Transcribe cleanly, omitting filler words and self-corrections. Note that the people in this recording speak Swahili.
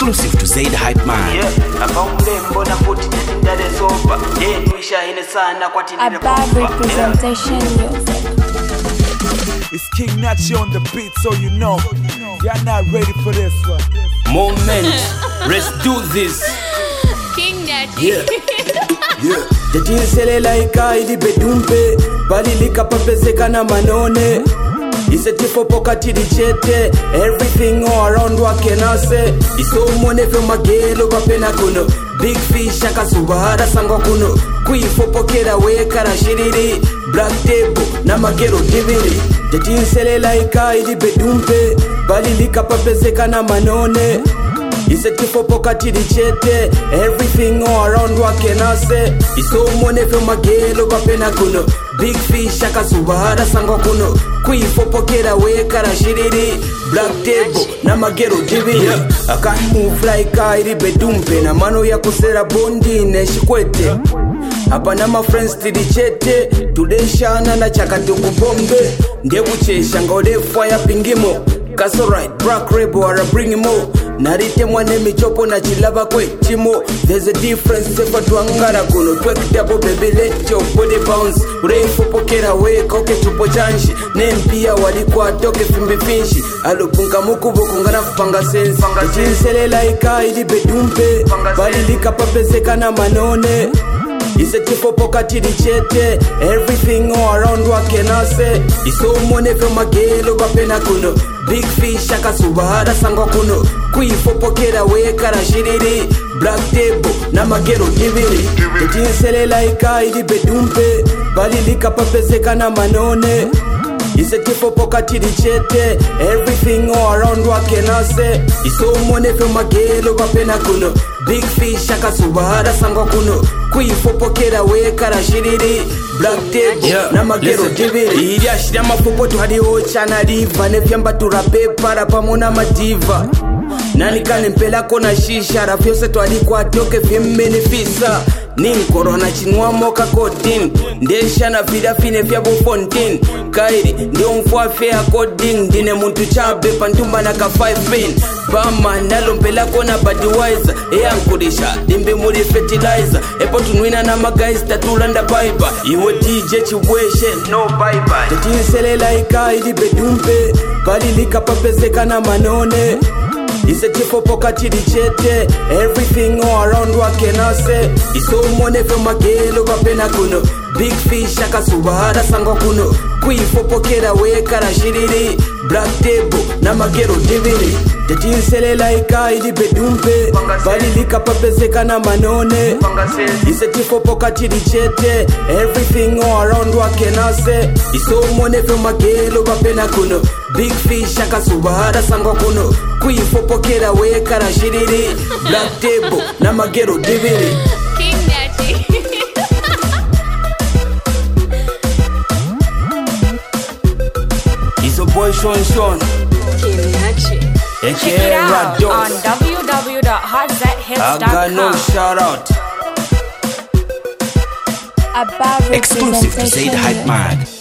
Exclusive to Zaid Hype Man. Yeah, a bad representation music. It's King Nachi on the beat, so you know you're not ready for this one. Moment, let's do this. King Nachi. Yeah. Jatinsele laika ili bedumpe balilika papezeka na manone isetifo pokati dichete everything all around wakenase isomone fe magelo papena kuno big fish akasubara sangwa kuno kuifopokera wekara shiriri black table na magelo diviri jatinsele laika ili bedumpe balilika papezeka na manone isetifo pokati dichete everything all around wakenase isomone fe magelo papena kuno big fish akasubara sangwa kuno kuifopokera wekara shiriri black table na magero diviri I can't move like iri bedumpe na mano ya kusera bondi neshikwete hapa na ma friends tidichete tudeshana na chakatuku bombe ndebuchesha ngode fire pingimo Castle right, Black Rebel are bringing more. Narite mwane michopo na chilaba kwe chimo. There's a difference sefa tuangara kuno. Twek double baby let your body bounce. Ureifu pokera we koke tupo chanshi. Nempia walikuwa toke fimbi finshi. Alupunga mukubu kungana kupanga sensi. Chinsele laika ili bedumpe. Balilika papezeka na manone. Isetifo pokati dichete everything all around wakenase isomone fe magelo papena kuno big fish akasubara sangwa kuno kuifopokera wekara shiriri black table na magero diviri jatinsele laika ili bedumpe balilika papezeka na manone isetifo pokati dichete everything all around wakenase isomone fe magelo papena kuno big fish akasubara sangwa kuno kuifopokera wekara shiriri black table na magero diviri iriashira mapopo tuhadiochana liva nevyamba turape para pamona madiva nani kane mpela kona shisha rafyose twalikwa toke vyemmenefisa nin corona chinwa moka kodin ndesha na vida fine vya bofontin kairi ndio mfwa fair coding dine muntu chabe pantumba na ka 5 pin bama nalo mpela kona Budweiser eyankurisha dimbe muri fertilizer epo tunwina na guys tatulanda baiba iwe DJ chiweshe no bye bye jatinsele laika ili bedumpe balilika papezeka na manone isetifo pokati dichete everything all around wakenase isomone fe magelo papena kuno big fish akasubara sangwa kuno kuifopokera wekara shiriri black table na magero diviri jatinsele laika ili bedumpe balilika papezeka na manone isetifo pokati dichete everything all around wakenase isomone fe magelo papena kuno big fish akasubara sangwa kuno kuifopokera wekara shiriri black table na magero diviri King Nachi. It's a boy Sean King Nachi. Check it out on www.hotzethits.com. I got no shout out A bad Exclusive to representation Zaid Hype music. Man.